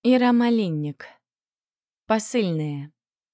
Ира Малинник. Посыльные.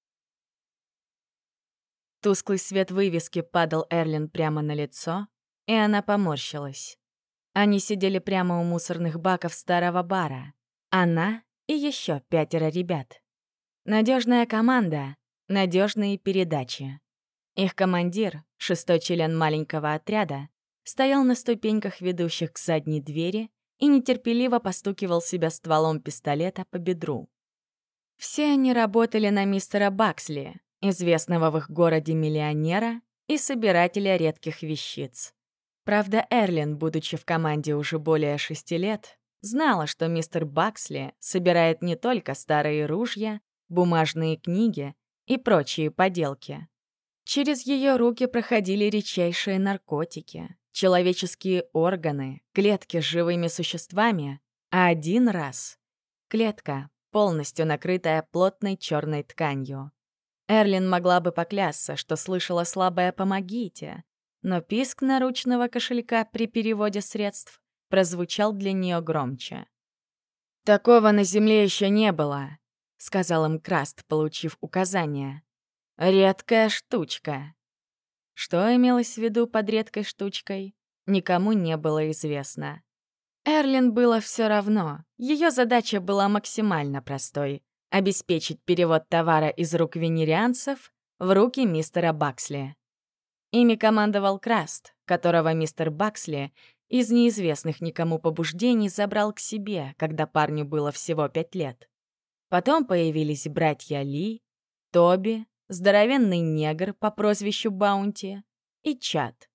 Тусклый свет вывески падал Эрлин прямо на лицо, и она поморщилась. Они сидели прямо у мусорных баков старого бара. Она и еще 5 ребят. Надежная команда, надежные передачи. Их командир, 6-й член маленького отряда, стоял на ступеньках, ведущих к задней двери, и нетерпеливо постукивал себя стволом пистолета по бедру. Все они работали на мистера Баксли, известного в их городе миллионера и собирателя редких вещиц. Правда, Эрлин, будучи в команде уже более 6 лет, знала, что мистер Баксли собирает не только старые ружья, бумажные книги и прочие поделки. Через ее руки проходили редчайшие наркотики, человеческие органы, клетки с живыми существами, а один раз — клетка, полностью накрытая плотной черной тканью. Эрлин могла бы поклясться, что слышала слабое «помогите», но писк наручного кошелька при переводе средств прозвучал для нее громче. «Такого на земле еще не было», — сказал им Краст, получив указание. «Редкая штучка». Что имелось в виду под редкой штучкой, никому не было известно. Эрлин было все равно. Ее задача была максимально простой — обеспечить перевод товара из рук венерианцев в руки мистера Баксли. Ими командовал Краст, которого мистер Баксли из неизвестных никому побуждений забрал к себе, когда парню было всего 5 лет. Потом появились братья Ли, Тоби, здоровенный негр по прозвищу Баунти и Чад.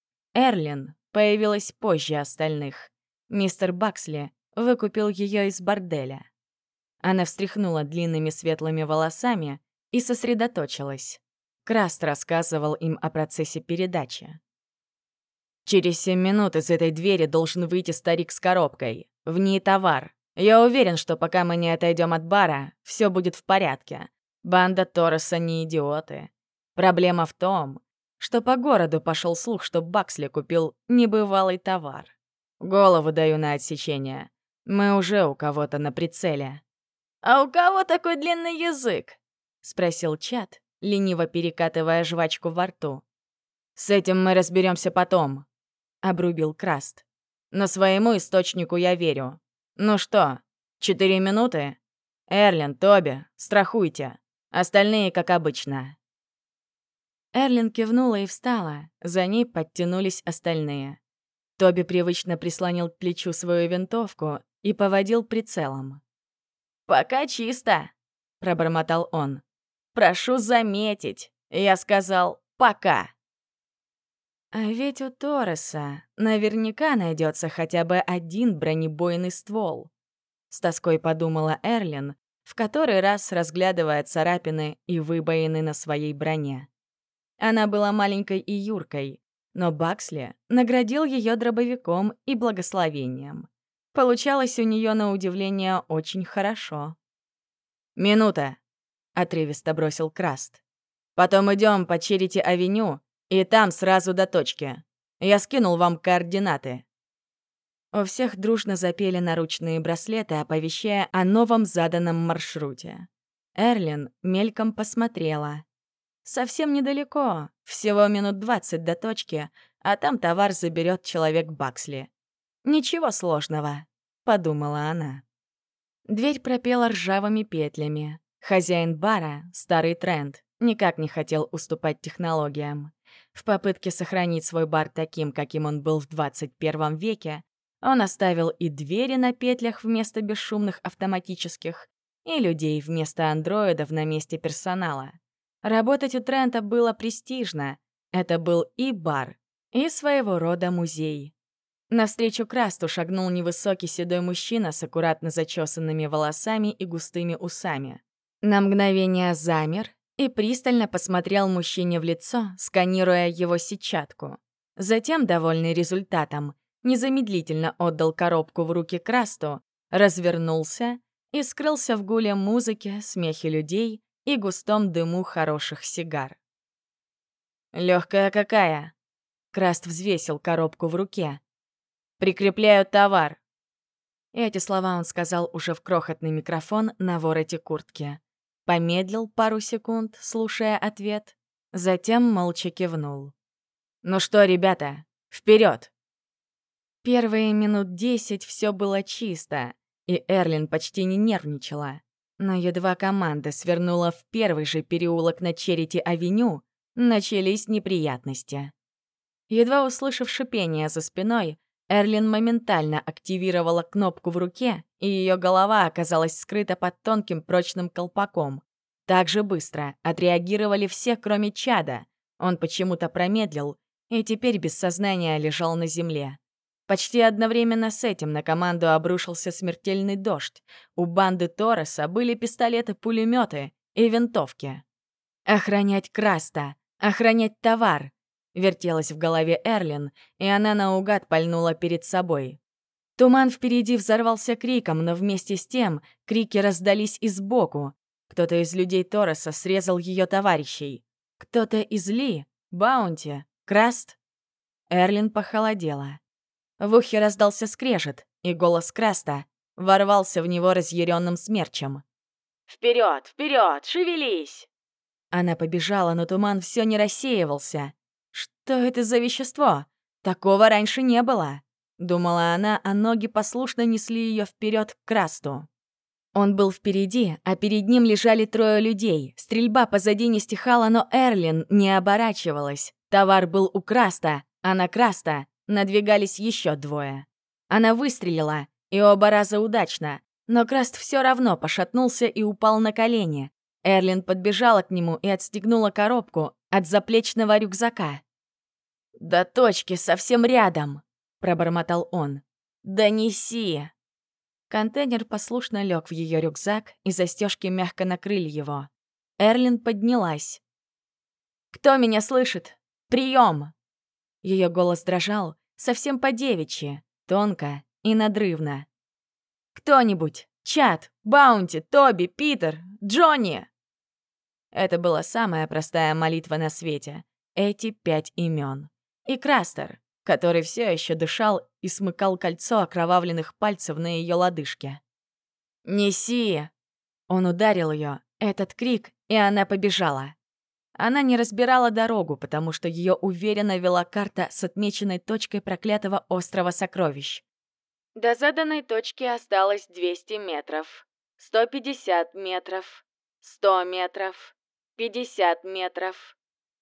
Эрлин появилась позже остальных. Мистер Баксли выкупил ее из борделя. Она встряхнула длинными светлыми волосами и сосредоточилась. Краст рассказывал им о процессе передачи. «Через 7 минут из этой двери должен выйти старик с коробкой. В ней товар. Я уверен, что пока мы не отойдем от бара, все будет в порядке. Банда Торреса не идиоты. Проблема в том, что по городу пошел слух, что Баксли купил небывалый товар. Голову даю на отсечение. Мы уже у кого-то на прицеле». «А у кого такой длинный язык?» — спросил Чад, лениво перекатывая жвачку во рту. «С этим мы разберемся потом», — обрубил Краст. «Но своему источнику я верю. Ну что, 4 минуты? Эрлин, Тоби, страхуйте. Остальные, как обычно». Эрлин кивнула и встала, за ней подтянулись остальные. Тоби привычно прислонил к плечу свою винтовку и поводил прицелом. «Пока чисто», — пробормотал он. «Прошу заметить, я сказал «пока». А ведь у Торреса наверняка найдется хотя бы один бронебойный ствол. С тоской подумала Эрлин, в который раз разглядывая царапины и выбоины на своей броне. Она была маленькой и юркой, но Баксли наградил ее дробовиком и благословением. Получалось у нее на удивление очень хорошо. «Минута», — отрывисто бросил Краст. «Потом идем по Черити-авеню, и там сразу до точки. Я скинул вам координаты». У всех дружно запели наручные браслеты, оповещая о новом заданном маршруте. Эрлин мельком посмотрела. Совсем недалеко, всего минут 20 до точки, а там товар заберет человек Баксли. «Ничего сложного», — подумала она. Дверь пропела ржавыми петлями. Хозяин бара, старый тренд, никак не хотел уступать технологиям. В попытке сохранить свой бар таким, каким он был в 21 веке, он оставил и двери на петлях вместо бесшумных автоматических, и людей вместо андроидов на месте персонала. Работать у Трента было престижно. Это был и бар, и своего рода музей. Навстречу Красту шагнул невысокий седой мужчина с аккуратно зачесанными волосами и густыми усами. На мгновение замер и пристально посмотрел мужчине в лицо, сканируя его сетчатку. Затем, довольный результатом, незамедлительно отдал коробку в руки Красту, развернулся и скрылся в гуле музыки, смехе людей и густом дыму хороших сигар. «Легкая какая?» Краст взвесил коробку в руке. «Прикрепляю товар». Эти слова он сказал уже в крохотный микрофон на вороте куртки. Помедлил пару секунд, слушая ответ, затем молча кивнул. «Ну что, ребята, вперед! Первые минут 10 все было чисто, и Эрлин почти не нервничала. Но едва команда свернула в первый же переулок на Черити-авеню, начались неприятности. Едва услышав шипение за спиной, Эрлин моментально активировала кнопку в руке, и ее голова оказалась скрыта под тонким прочным колпаком. Так же быстро отреагировали все, кроме Чада. Он почему-то промедлил и теперь без сознания лежал на земле. Почти одновременно с этим на команду обрушился смертельный дождь. У банды Торреса были пистолеты-пулеметы и винтовки. «Охранять Краста! Охранять товар!» вертелась в голове Эрлин, и она наугад пальнула перед собой. Туман впереди взорвался криком, но вместе с тем крики раздались и сбоку. Кто-то из людей Торреса срезал ее товарищей. Кто-то из Ли, Баунти, Краст. Эрлин похолодела. В ухе раздался скрежет, и голос Краста ворвался в него разъяренным смерчем. «Вперед, вперед, шевелись!» Она побежала, но туман все не рассеивался. «Что это за вещество? Такого раньше не было!» Думала она, а ноги послушно несли ее вперед к Красту. Он был впереди, а перед ним лежали трое людей. Стрельба позади не стихала, но Эрлин не оборачивалась. Товар был у Краста, а на Краста надвигались еще двое. Она выстрелила, и оба раза удачно, но Краст все равно пошатнулся и упал на колени. Эрлин подбежала к нему и отстегнула коробку от заплечного рюкзака. «До точки совсем рядом», — пробормотал он. «Да неси!» Контейнер послушно лег в ее рюкзак, и застежки мягко накрыли его. Эрлин поднялась. «Кто меня слышит? Прием!» Ее голос дрожал, совсем по-девичьи, тонко и надрывно. «Кто-нибудь! Чад, Баунти, Тоби, Питер, Джонни!» Это была самая простая молитва на свете. Эти 5 имен. И Крастер, который все еще дышал и смыкал кольцо окровавленных пальцев на ее лодыжке. «Неси!» Он ударил ее, этот крик, и она побежала. Она не разбирала дорогу, потому что ее уверенно вела карта с отмеченной точкой проклятого острова сокровищ. До заданной точки осталось 200 метров, 150 метров, 100 метров, 50 метров.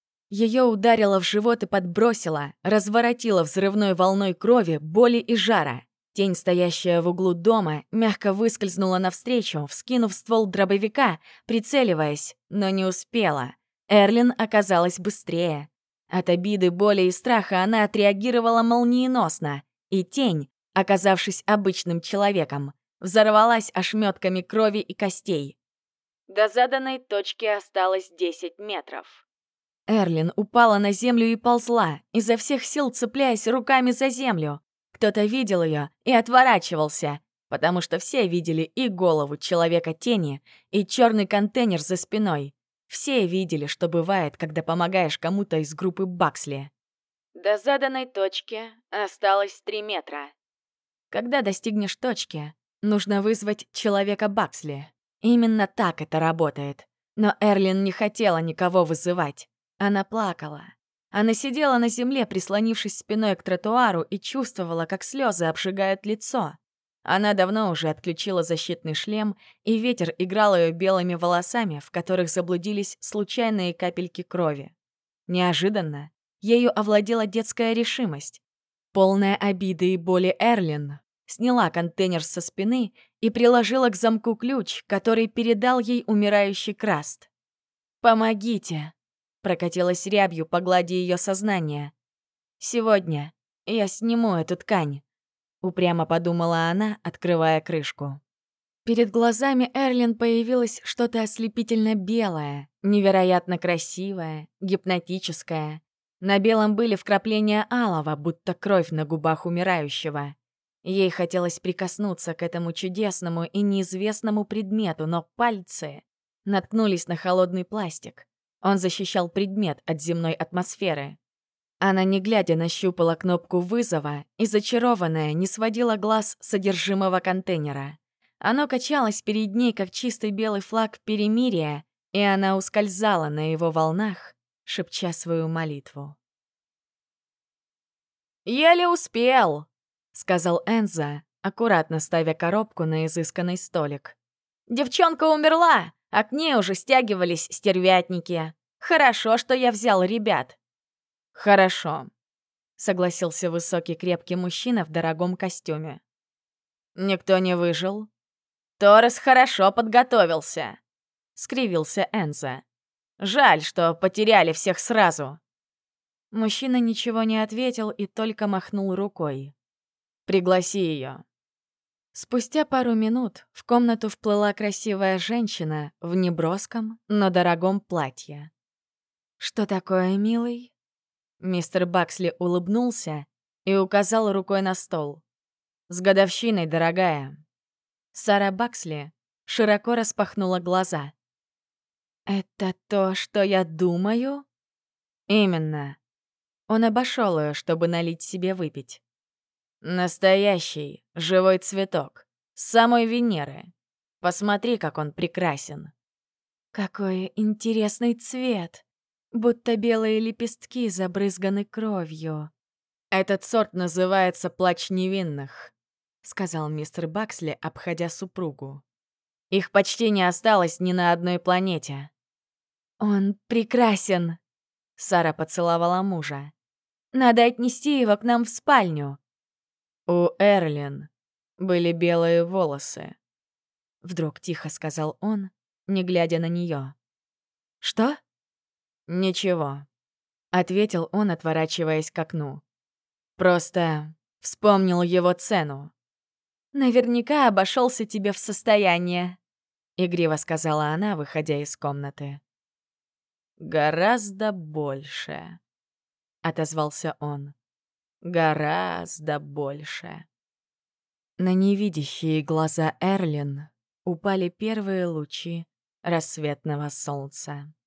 Ее ударило в живот и подбросило, разворотило взрывной волной крови, боли и жара. Тень, стоящая в углу дома, мягко выскользнула навстречу, вскинув ствол дробовика, прицеливаясь, но не успела. Эрлин оказалась быстрее. От обиды, боли и страха она отреагировала молниеносно, и тень, оказавшись обычным человеком, взорвалась ошметками крови и костей. До заданной точки осталось 10 метров. Эрлин упала на землю и ползла, изо всех сил цепляясь руками за землю. Кто-то видел ее и отворачивался, потому что все видели и голову человека-тени, и черный контейнер за спиной. Все видели, что бывает, когда помогаешь кому-то из группы Баксли. До заданной точки осталось 3 метра. Когда достигнешь точки, нужно вызвать человека Баксли. Именно так это работает. Но Эрлин не хотела никого вызывать. Она плакала. Она сидела на земле, прислонившись спиной к тротуару, и чувствовала, как слезы обжигают лицо. Она давно уже отключила защитный шлем, и ветер играл ее белыми волосами, в которых заблудились случайные капельки крови. Неожиданно ею овладела детская решимость. Полная обиды и боли Эрлин сняла контейнер со спины и приложила к замку ключ, который передал ей умирающий Краст. «Помогите!» — прокатилась рябью по глади ее сознания. «Сегодня я сниму эту ткань», — упрямо подумала она, открывая крышку. Перед глазами Эрлин появилось что-то ослепительно белое, невероятно красивое, гипнотическое. На белом были вкрапления алого, будто кровь на губах умирающего. Ей хотелось прикоснуться к этому чудесному и неизвестному предмету, но пальцы наткнулись на холодный пластик. Он защищал предмет от земной атмосферы. Она, не глядя, нащупала кнопку вызова и, зачарованная, не сводила глаз с содержимого контейнера. Оно качалось перед ней, как чистый белый флаг перемирия, и она ускользала на его волнах, шепча свою молитву. «Еле успел», — сказал Энза, аккуратно ставя коробку на изысканный столик. «Девчонка умерла, а к ней уже стягивались стервятники. Хорошо, что я взял ребят». «Хорошо», — согласился высокий крепкий мужчина в дорогом костюме. «Никто не выжил?» «Торрес хорошо подготовился», — скривился Энза. «Жаль, что потеряли всех сразу». Мужчина ничего не ответил и только махнул рукой. «Пригласи ее». Спустя пару минут в комнату вплыла красивая женщина в неброском, но дорогом платье. «Что такое, милый?» Мистер Баксли улыбнулся и указал рукой на стол. «С годовщиной, дорогая!» Сара Баксли широко распахнула глаза. «Это то, что я думаю?» «Именно». Он обошел ее, чтобы налить себе выпить. «Настоящий, живой цветок. С самой Венеры. Посмотри, как он прекрасен». «Какой интересный цвет! Будто белые лепестки забрызганы кровью». «Этот сорт называется плач невинных», — сказал мистер Баксли, обходя супругу. «Их почти не осталось ни на одной планете». «Он прекрасен», — Сара поцеловала мужа. «Надо отнести его к нам в спальню». «У Эрлин были белые волосы», — вдруг тихо сказал он, не глядя на нее. «Что?» «Ничего», — ответил он, отворачиваясь к окну. «Просто вспомнил его цену». «Наверняка обошелся тебе в состояние», — игриво сказала она, выходя из комнаты. «Гораздо больше», — отозвался он. «Гораздо больше». На невидящие глаза Эрлин упали первые лучи рассветного солнца.